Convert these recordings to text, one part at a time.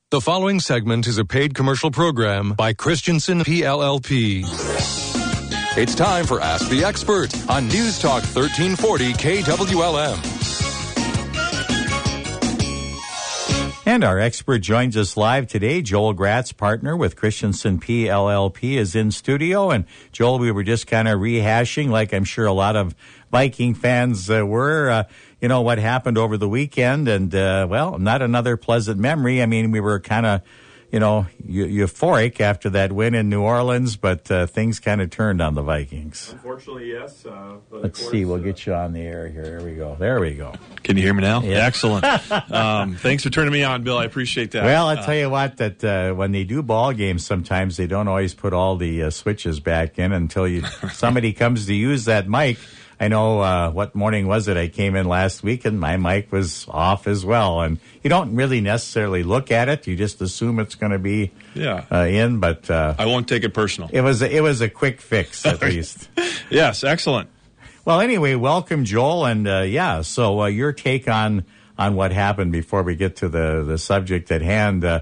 The following segment is a paid commercial program by Christensen PLLP. It's time for Ask the Expert on News Talk 1340 KWLM. And our expert joins us live today. Joel Gratz, partner with Christensen PLLP, is in studio. And Joel, we were just kind of rehashing, like I'm sure a lot of Viking fans were, what happened over the weekend. And, not another pleasant memory. I mean, we were kind of, euphoric after that win in New Orleans, but things kind of turned on the Vikings. Unfortunately, yes. Let's see. We'll get you on the air here. Here we go. There we go. Can you hear me now? Yeah. Excellent. Thanks for turning me on, Bill. I appreciate that. Well, I'll tell you what, that when they do ball games, sometimes they don't always put all the switches back in until somebody comes to use that mic. I know, what morning was it? I came in last week and my mic was off as well. And you don't really necessarily look at it. You just assume it's going to be in, but I won't take it personal. It was a quick fix, at least. Yes, excellent. Well, anyway, welcome, Joel. And so your take on what happened before we get to the subject at hand. The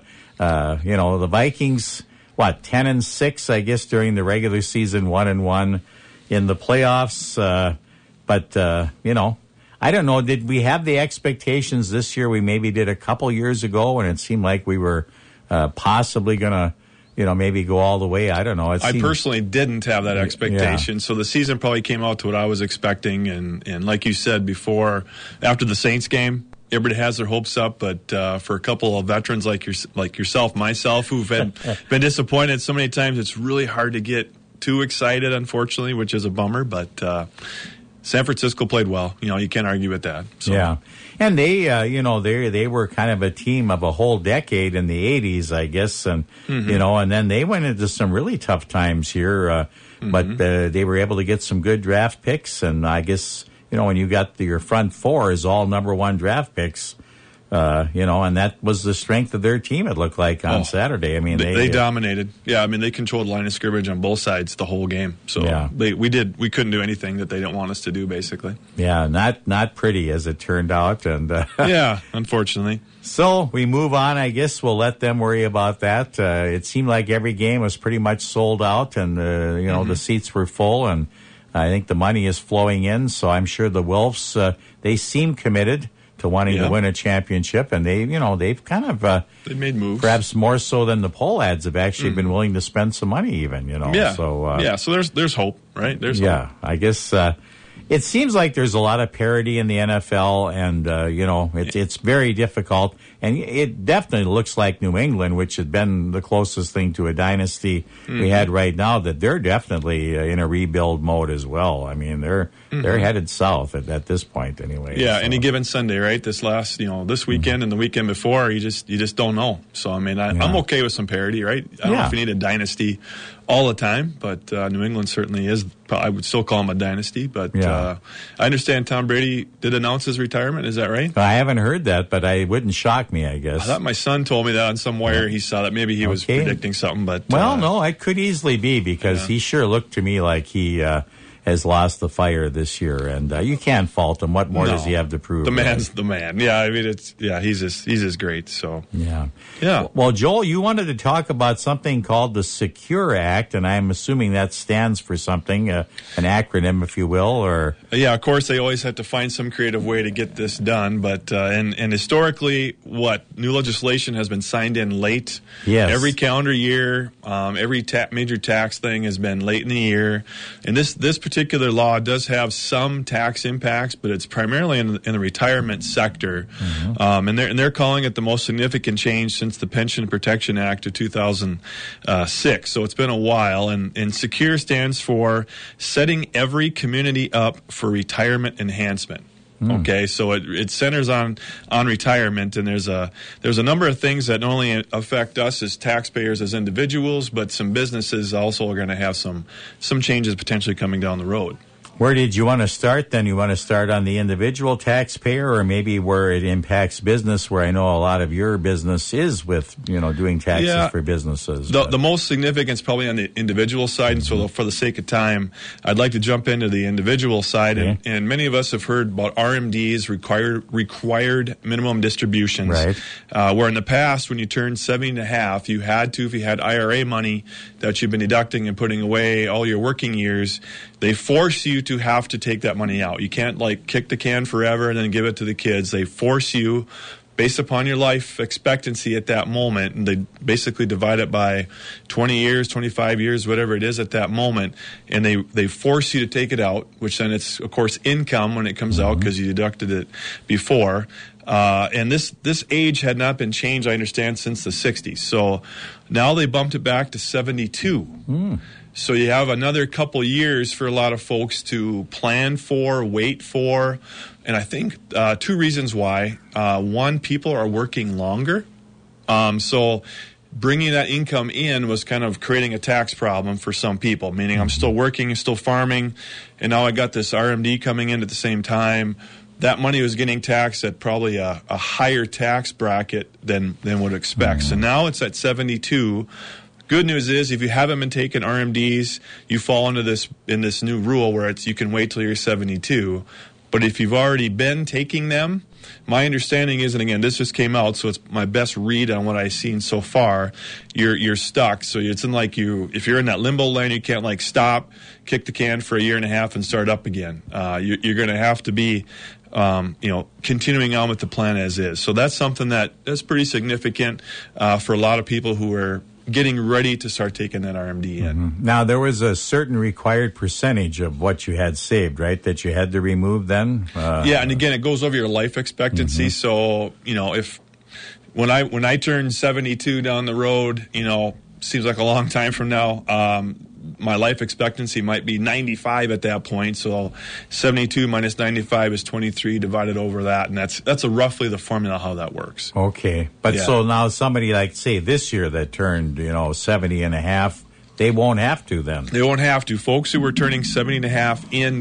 Vikings, 10-6, I guess, during the regular season, 1-1 in the playoffs. But I don't know. Did we have the expectations this year we maybe did a couple years ago, and it seemed like we were possibly going to, maybe go all the way? I don't know. I personally didn't have that expectation, so the season probably came out to what I was expecting. And like you said before, after the Saints game, everybody has their hopes up, but for a couple of veterans like yourself, myself, who've been disappointed so many times, it's really hard to get too excited, unfortunately, which is a bummer. But San Francisco played well. You can't argue with that. So. Yeah. And they, they were kind of a team of a whole decade in the 80s, I guess. And, and then they went into some really tough times here. But they were able to get some good draft picks. And I guess, when you got your front four is all number one draft picks, and that was the strength of their team, it looked like, on Saturday. I mean, they dominated. Yeah, I mean, they controlled line of scrimmage on both sides the whole game. So we couldn't do anything that they didn't want us to do, basically. Yeah, not pretty, as it turned out. And yeah, unfortunately. So we move on. I guess we'll let them worry about that. It seemed like every game was pretty much sold out, and the seats were full, and I think the money is flowing in. So I'm sure the Wolves, they seem committed to wanting to win a championship, and they've kind of they made moves, perhaps more so than the poll ads have actually been willing to spend some money, even. So there's hope, right? There's hope. I guess it seems like there's a lot of parity in the NFL, and it's very difficult, and it definitely looks like New England, which had been the closest thing to a dynasty we had right now, that they're definitely in a rebuild mode as well. I mean, they're headed south at this point, anyway. Yeah, any given Sunday, right? This this weekend and the weekend before, you just don't know. So I mean, I'm okay with some parity, right? I don't know if you need a dynasty all the time, but New England certainly is. I would still call them a dynasty, but I understand Tom Brady did announce his retirement. Is that right? I haven't heard that, but it wouldn't shock me, I guess. I thought my son told me that on some wire. He saw that. Maybe he was predicting something, but no, it could easily be, because he sure looked to me like he has lost the fire this year, and you can't fault him. What more does he have to prove? The man's the man. Yeah, I mean, he's just great. So yeah. Well, Joel, you wanted to talk about something called the Secure Act, and I'm assuming that stands for something, an acronym, if you will, or of course they always have to find some creative way to get this done. But and historically, new legislation has been signed in late. Yes. Every calendar year, every major tax thing has been late in the year, and this particular law does have some tax impacts, but it's primarily in the retirement sector, and they're calling it the most significant change since the Pension Protection Act of 2006. So it's been a while, and SECURE stands for Setting Every Community Up for Retirement Enhancement. Okay, so it centers on retirement, and there's a number of things that not only affect us as taxpayers as individuals, but some businesses also are going to have some changes potentially coming down the road. Where did you want to start then? You want to start on the individual taxpayer, or maybe where it impacts business, where I know a lot of your business is with, doing taxes for businesses. The most significant is probably on the individual side, and so for the sake of time, I'd like to jump into the individual side. Okay. And many of us have heard about RMDs, required minimum distributions, right. Where in the past, when you turned 70 and a half, you had to, if you had IRA money that you've been deducting and putting away all your working years, they force you to have to take that money out. You can't kick the can forever and then give it to the kids. They force you based upon your life expectancy at that moment, and they basically divide it by 20 years, 25 years, whatever it is at that moment, and they force you to take it out, which then it's, of course, income when it comes out because you deducted it before. And this age had not been changed, I understand, since the 60s. So now they bumped it back to 72. So you have another couple years for a lot of folks to plan for, wait for, and I think two reasons why. One, people are working longer. So bringing that income in was kind of creating a tax problem for some people, meaning I'm still working, still farming, and now I got this RMD coming in at the same time. That money was getting taxed at probably a higher tax bracket than would expect. So now it's at 72. Good news is, if you haven't been taking RMDs, you fall into this new rule where you can wait till you're 72. But if you've already been taking them, my understanding is, and again, this just came out, so it's my best read on what I've seen so far. You're stuck. So it's in if you're in that limbo lane, you can't stop, kick the can for a year and a half, and start up again. You're going to have to be continuing on with the plan as is. So that's something that's pretty significant for a lot of people who are getting ready to start taking that RMD in. Now, there was a certain required percentage of what you had saved, right, that you had to remove then? Yeah, and again, it goes over your life expectancy. So, if when I turn 72 down the road, seems like a long time from now, my life expectancy might be 95 at that point. So 72 minus 95 is 23 divided over that. And that's roughly the formula how that works. Okay. But so now somebody say this year that turned, 70 and a half, they won't have to then. They won't have to. Folks who were turning 70 and a half in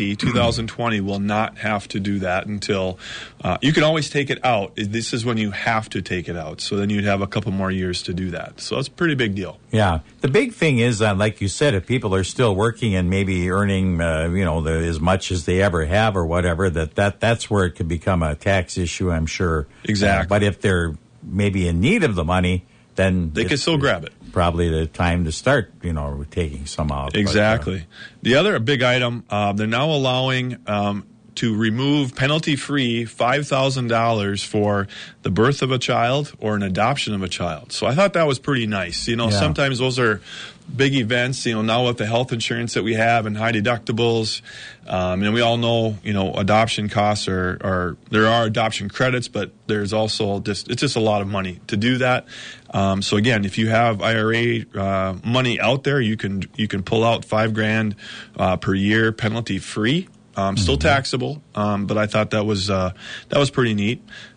2020 will not have to do that until you can always take it out. This is when you have to take it out. So then you'd have a couple more years to do that. So that's a pretty big deal. Yeah. The big thing is, like you said, if people are still working and maybe earning, as much as they ever have or whatever, that's where it could become a tax issue, I'm sure. Exactly. But if they're maybe in need of the money, then they can still grab it. Probably the time to start, taking some out. Exactly. The other big item, they're now allowing to remove penalty-free $5,000 for the birth of a child or an adoption of a child. So I thought that was pretty nice. Sometimes those are big events, now with the health insurance that we have and high deductibles. And we all know, adoption costs there are adoption credits, but there's also it's just a lot of money to do that. So again, if you have IRA money out there, you can pull out $5,000 per year penalty free. Still taxable, but I thought that was pretty neat.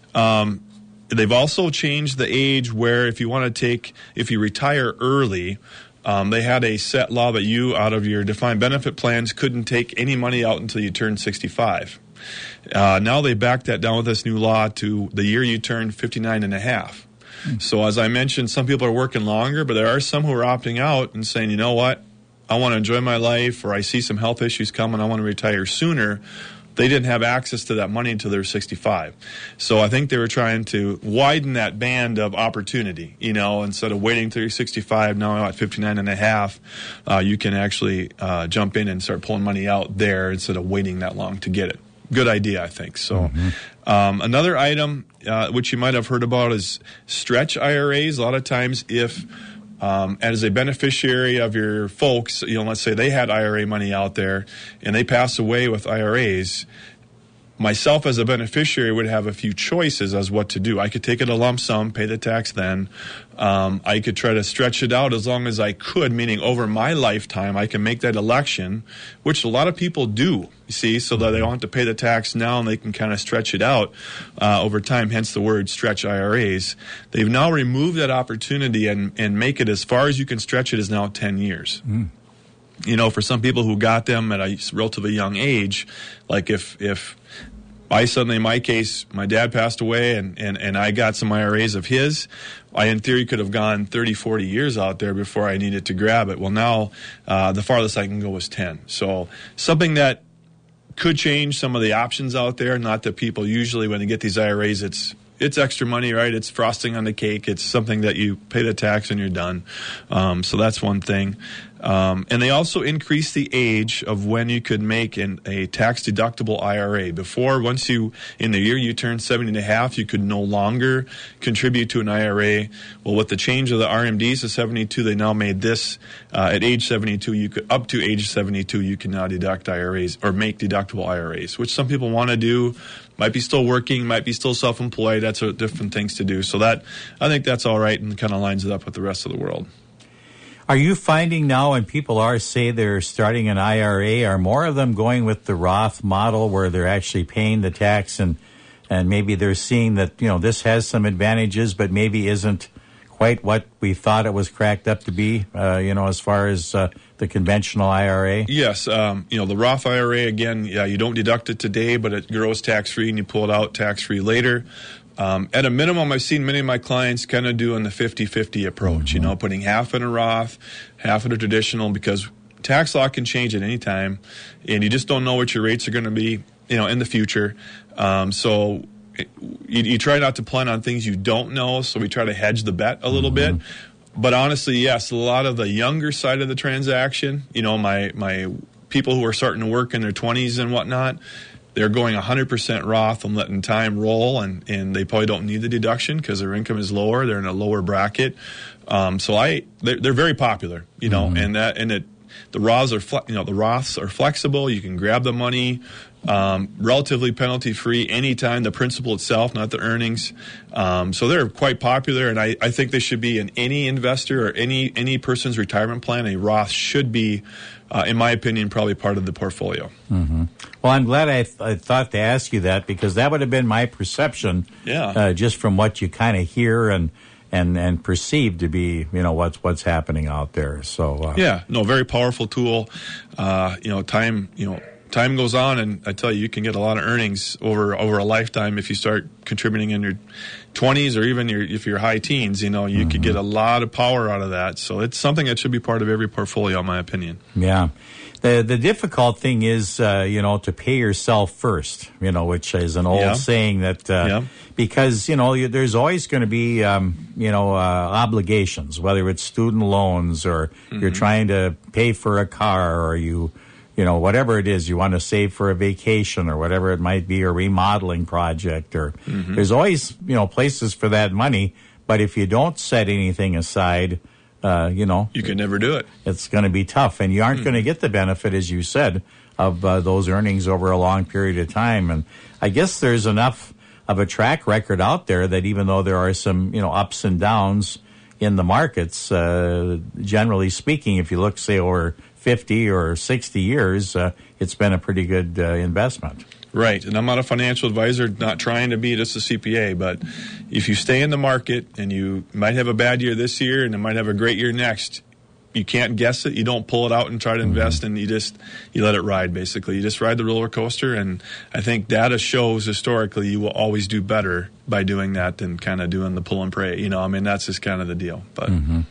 They've also changed the age where if you retire early, they had a set law that you, out of your defined benefit plans, couldn't take any money out until you turned 65. Now they backed that down with this new law to the year you turn 59 and a half. So as I mentioned, some people are working longer, but there are some who are opting out and saying, you know what, I want to enjoy my life, or I see some health issues coming, I want to retire sooner. They didn't have access to that money until they were 65. So I think they were trying to widen that band of opportunity, instead of waiting until you're 65, now at 59 and a half, you can actually jump in and start pulling money out there instead of waiting that long to get it. Good idea, I think. So another item which you might have heard about is stretch IRAs. A lot of times if as a beneficiary of your folks, let's say they had IRA money out there and they pass away with IRAs, myself as a beneficiary would have a few choices as what to do. I could take it a lump sum, pay the tax then. I could try to stretch it out as long as I could, meaning over my lifetime, I can make that election, which a lot of people do, you see, so that they don't have to pay the tax now and they can kind of stretch it out over time, hence the word stretch IRAs. They've now removed that opportunity and make it as far as you can stretch it is now 10 years. For some people who got them at a relatively young age, like if I suddenly, in my case, my dad passed away and I got some IRAs of his, I in theory could have gone 30, 40 years out there before I needed to grab it. Well, now the farthest I can go is 10. So something that could change some of the options out there. Not that people usually, when they get these IRAs, it's extra money, right? It's frosting on the cake. It's something that you pay the tax and you're done. So that's one thing. And they also increased the age of when you could make a tax-deductible IRA. Before, in the year you turned 70 and a half, you could no longer contribute to an IRA. Well, with the change of the RMDs to 72, they now made this at age 72, up to age 72, you can now deduct IRAs or make deductible IRAs, which some people want to do. Might be still working, might be still self-employed. That's different things to do. So I think that's all right and kind of lines it up with the rest of the world. Are you finding now when people say they're starting an IRA, are more of them going with the Roth model where they're actually paying the tax and maybe they're seeing that, this has some advantages, but maybe isn't quite what we thought it was cracked up to be, as far as the conventional IRA? Yes. The Roth IRA, again, you don't deduct it today, but it grows tax-free and you pull it out tax-free later. At a minimum, I've seen many of my clients kind of doing the 50-50 approach, putting half in a Roth, half in a traditional, because tax law can change at any time, and you just don't know what your rates are going to be, in the future. So you try not to plan on things you don't know, so we try to hedge the bet a little bit. But honestly, yes, a lot of the younger side of the transaction, my people who are starting to work in their 20s and whatnot, they're going 100% Roth and letting time roll, and they probably don't need the deduction because their income is lower. They're in a lower bracket. They're very popular, and the Roths are flexible. You can grab the money, relatively penalty free anytime. The principal itself, not the earnings. So they're quite popular, and I think they should be in any investor or any person's retirement plan. A Roth should be, in my opinion, probably part of the portfolio. Well, I'm glad I thought to ask you that, because that would have been my perception, just from what you kind of hear and perceive to be, what's happening out there. So very powerful tool. Time goes on, and I tell you can get a lot of earnings over a lifetime if you start contributing in your 20s or even if you're high teens. You could get a lot of power out of that. So it's something that should be part of every portfolio, in my opinion. Yeah. The difficult thing is, to pay yourself first, which is an old saying that, because, there's always going to be, obligations, whether it's student loans or you're trying to pay for a car or whatever it is, you want to save for a vacation or whatever it might be, a remodeling project, or there's always, places for that money. But if you don't set anything aside, you can never do it. It's going to be tough, and you aren't going to get the benefit, as you said, of those earnings over a long period of time. And I guess there's enough of a track record out there that even though there are some, ups and downs in the markets, generally speaking, if you look, say, over 50 or 60 years, it's been a pretty good investment. Right, and I'm not a financial advisor, not trying to be just a CPA, but if you stay in the market and you might have a bad year this year and you might have a great year next, you can't guess it. You don't pull it out and try to invest, and you let it ride, basically. You just ride the roller coaster, and I think data shows historically you will always do better by doing that than kind of doing the pull and pray. That's just kind of the deal. But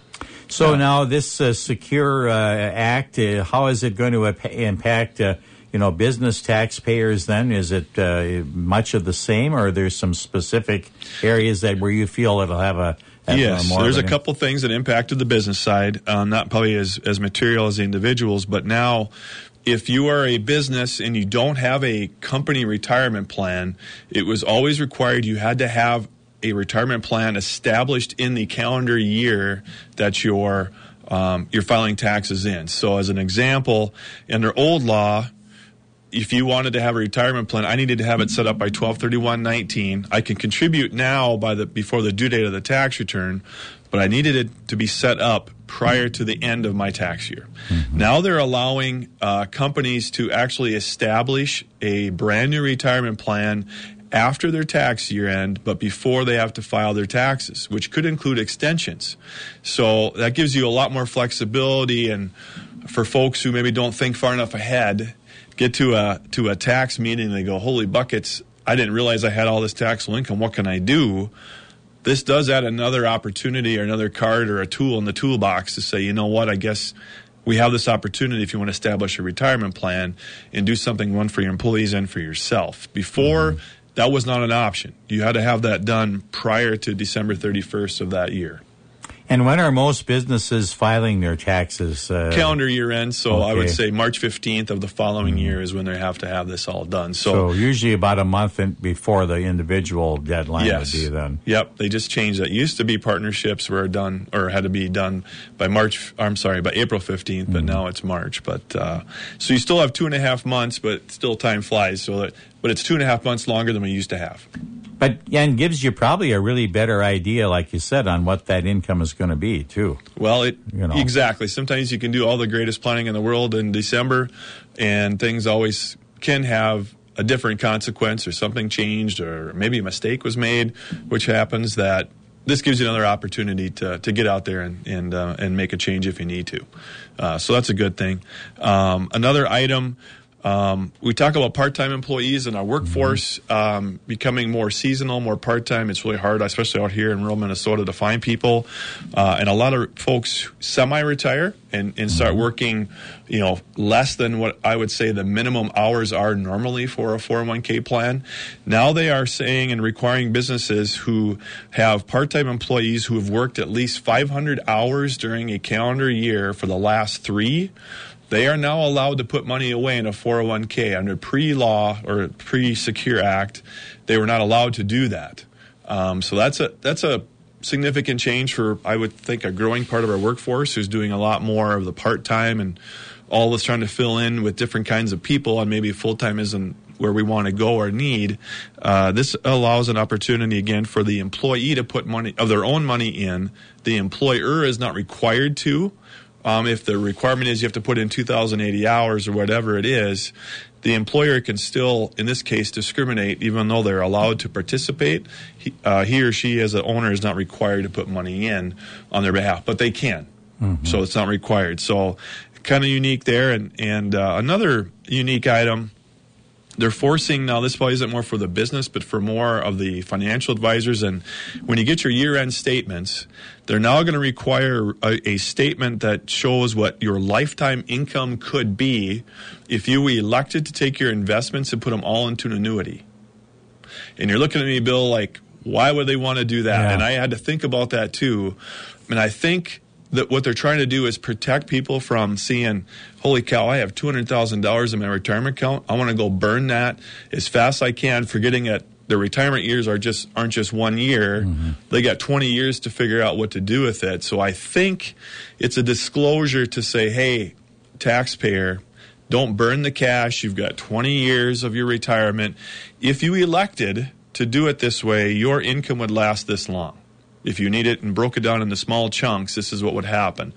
So now this Secure Act, how is it going to impact business taxpayers then? Is it much of the same, or are there some specific areas where you feel it'll have a Yes, there's a couple things that impacted the business side, not probably as material as the individuals, but now if you are a business and you don't have a company retirement plan, it was always required you had to have a retirement plan established in the calendar year that you're filing taxes in. So as an example, under old law, if you wanted to have a retirement plan, I needed to have it set up by 12/31/19. I can contribute now before the due date of the tax return, but I needed it to be set up prior to the end of my tax year. Now they're allowing companies to actually establish a brand new retirement plan after their tax year end, but before they have to file their taxes, which could include extensions. So that gives you a lot more flexibility and for folks who maybe don't think far enough ahead, get to a tax meeting and they go, holy buckets, I didn't realize I had all this taxable income. What can I do? This does add another opportunity or another card or a tool in the toolbox to say, you know what, I guess we have this opportunity if you want to establish a retirement plan and do something, one for your employees and for yourself. Before, that was not an option. You had to have that done prior to December 31st of that year. And when are most businesses filing their taxes? Calendar year end, so okay. I would say March 15th of the following year is when they have to have this all done. So usually about a month before the individual deadline would be then. Yep, they just changed that. Used to be partnerships were done or had to be done by by April 15th, but now it's March. But so you still have 2.5 months, but still time flies. But it's 2.5 months longer than we used to have. But and gives you probably a really better idea, like you said, on what that income is going to be, too. Well, exactly. Sometimes you can do all the greatest planning in the world in December, and things always can have a different consequence, or something changed, or maybe a mistake was made, which happens. That this gives you another opportunity to get out there and make a change if you need to. So that's a good thing. Another item. We talk about part-time employees in our workforce becoming more seasonal, more part-time. It's really hard, especially out here in rural Minnesota, to find people. And a lot of folks semi-retire and start working, less than what I would say the minimum hours are normally for a 401k plan. Now they are saying and requiring businesses who have part-time employees who have worked at least 500 hours during a calendar year for the last 3. They are now allowed to put money away in a 401k. Under pre-law or pre-Secure Act, they were not allowed to do that. So that's a significant change for, I would think, a growing part of our workforce who's doing a lot more of the part-time, and all of us trying to fill in with different kinds of people, and maybe full-time isn't where we want to go or need. This allows an opportunity, again, for the employee to put money of their own money in. The employer is not required to. If the requirement is you have to put in 2,080 hours or whatever it is, the employer can still, in this case, discriminate, even though they're allowed to participate. He or she, as an owner, is not required to put money in on their behalf, but they can. So it's not required. So kind of unique there. And another unique item, they're forcing, now this probably isn't more for the business, but for more of the financial advisors. And when you get your year-end statements, they're now going to require a statement that shows what your lifetime income could be if you elected to take your investments and put them all into an annuity. And you're looking at me, Bill, like, why would they want to do that? Yeah. And I had to think about that too. And I think that what they're trying to do is protect people from seeing, holy cow, I have $200,000 in my retirement account. I want to go burn that as fast as I can, forgetting that the retirement years aren't just 1 year. They got 20 years to figure out what to do with it. So I think it's a disclosure to say, hey, taxpayer, don't burn the cash. You've got 20 years of your retirement. If you elected to do it this way, your income would last this long. If you need it and broke it down into small chunks, this is what would happen.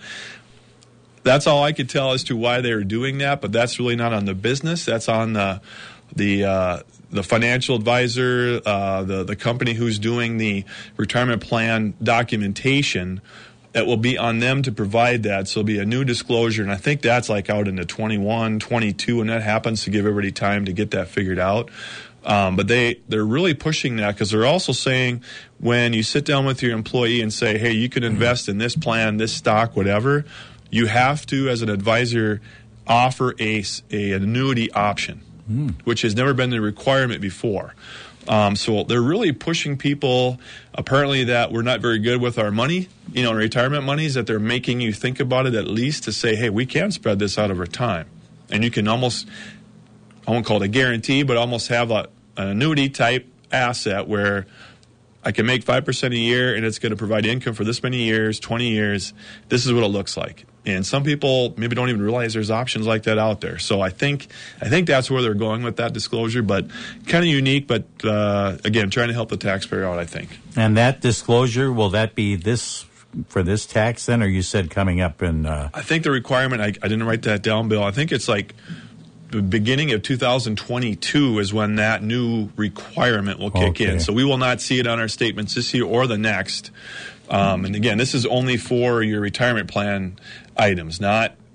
That's all I could tell as to why they were doing that, but that's really not on the business. That's on the financial advisor, the company who's doing the retirement plan documentation. It will be on them to provide that. So it'll be a new disclosure, and I think that's like out into 21, 22, when that happens, to give everybody time to get that figured out. But they're really pushing that, because they're also saying when you sit down with your employee and say, hey, you can invest in this plan, this stock, whatever, you have to, as an advisor, offer an annuity option, which has never been the requirement before. So they're really pushing people, apparently, that we're not very good with our money, retirement monies, that they're making you think about it at least to say, hey, we can spread this out over time. And you can almost, I won't call it a guarantee, but almost have an annuity type asset where I can make 5% a year and it's going to provide income for this many years, 20 years. This is what it looks like. And some people maybe don't even realize there's options like that out there. So I think that's where they're going with that disclosure, but kind of unique, but again, trying to help the taxpayer out, I think. And that disclosure, will that be this for this tax then, or you said coming up in... I think the requirement, I didn't write that down, Bill. I think it's like the beginning of 2022 is when that new requirement will kick in. So we will not see it on our statements this year or the next. And again, this is only for your retirement plan items, not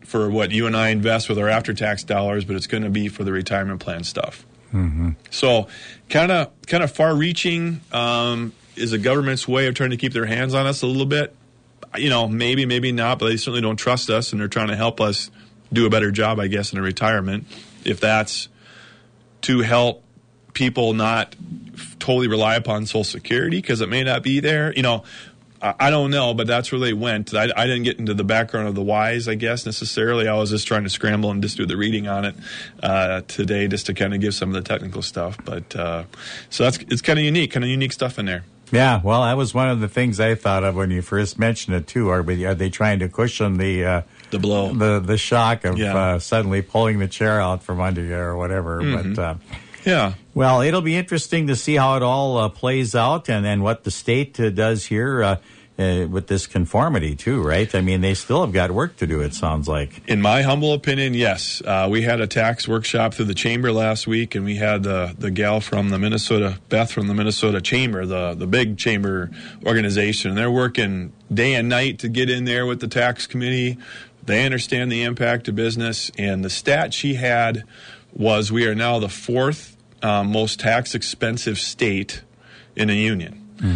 for what you and I invest with our after-tax dollars, but it's going to be for the retirement plan stuff. So kind of far-reaching is the government's way of trying to keep their hands on us a little bit. Maybe not, but they certainly don't trust us, and they're trying to help us do a better job, I guess, in a retirement. If that's to help people not totally rely upon Social Security because it may not be there, I don't know, but that's where they went. I didn't get into the background of the whys, I guess, necessarily. I was just trying to scramble and just do the reading on it today just to kind of give some of the technical stuff. But so it's kind of unique stuff in there. Yeah, well, that was one of the things I thought of when you first mentioned it, too. Are they trying to cushion the blow, the shock of suddenly pulling the chair out from under you or whatever? But yeah. Well, it'll be interesting to see how it all plays out and what the state does here with this conformity, too, right? I mean, they still have got work to do, it sounds like. In my humble opinion, yes. We had a tax workshop through the chamber last week, and we had the gal from the Minnesota, Beth from the Minnesota Chamber, the big chamber organization. They're working day and night to get in there with the tax committee. They understand the impact to business, and the stat she had was we are now the fourth most tax expensive state in the union.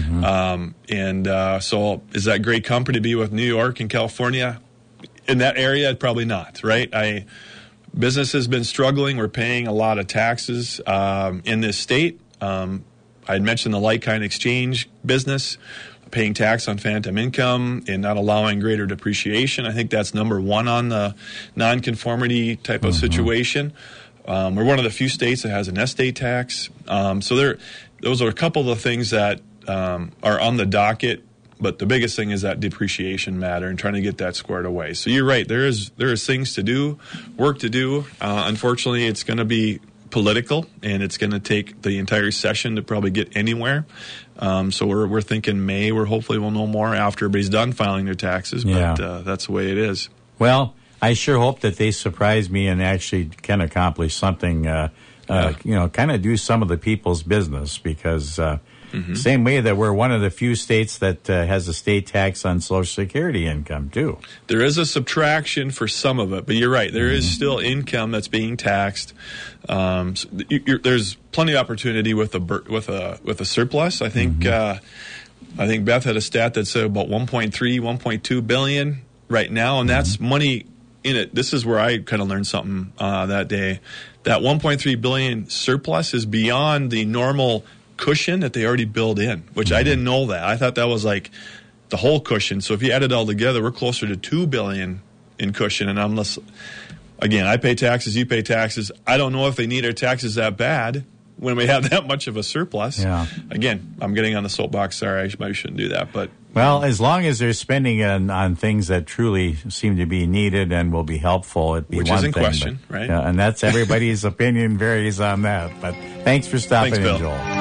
So is that great company to be with New York and California? In that area, probably not, right? Business has been struggling. We're paying a lot of taxes in this state. I had mentioned the like-kind exchange business, paying tax on phantom income and not allowing greater depreciation. I think that's number one on the nonconformity type of situation. We're one of the few states that has an estate tax. Those are a couple of the things that are on the docket, but the biggest thing is that depreciation matter and trying to get that squared away. So you're right, there is things to do, work to do. Unfortunately, it's going to be political, and it's going to take the entire session to probably get anywhere. So we're thinking May, where hopefully we'll know more after everybody's done filing their taxes, but that's the way it is. Well, I sure hope that they surprise me and actually can accomplish something, kind of do some of the people's business, because same way that we're one of the few states that has a state tax on Social Security income, too. There is a subtraction for some of it, but you're right. There is still income that's being taxed. There's plenty of opportunity with a surplus. I think Beth had a stat that said about 1.2 billion right now, and that's money in it. This is where I kind of learned something that day. That 1.3 billion surplus is beyond the normal cushion that they already build in, which I didn't know that. I thought that was like the whole cushion. So if you add it all together, we're closer to 2 billion in cushion. And I pay taxes, you pay taxes. I don't know if they need our taxes that bad when we have that much of a surplus. Yeah. Again, I'm getting on the soapbox. Sorry, I maybe shouldn't do that. But well, as long as they're spending on things that truly seem to be needed and will be helpful, it'd be which one is in thing, question, right? And that's everybody's opinion varies on that. But thanks for stopping in, Bill. Joel.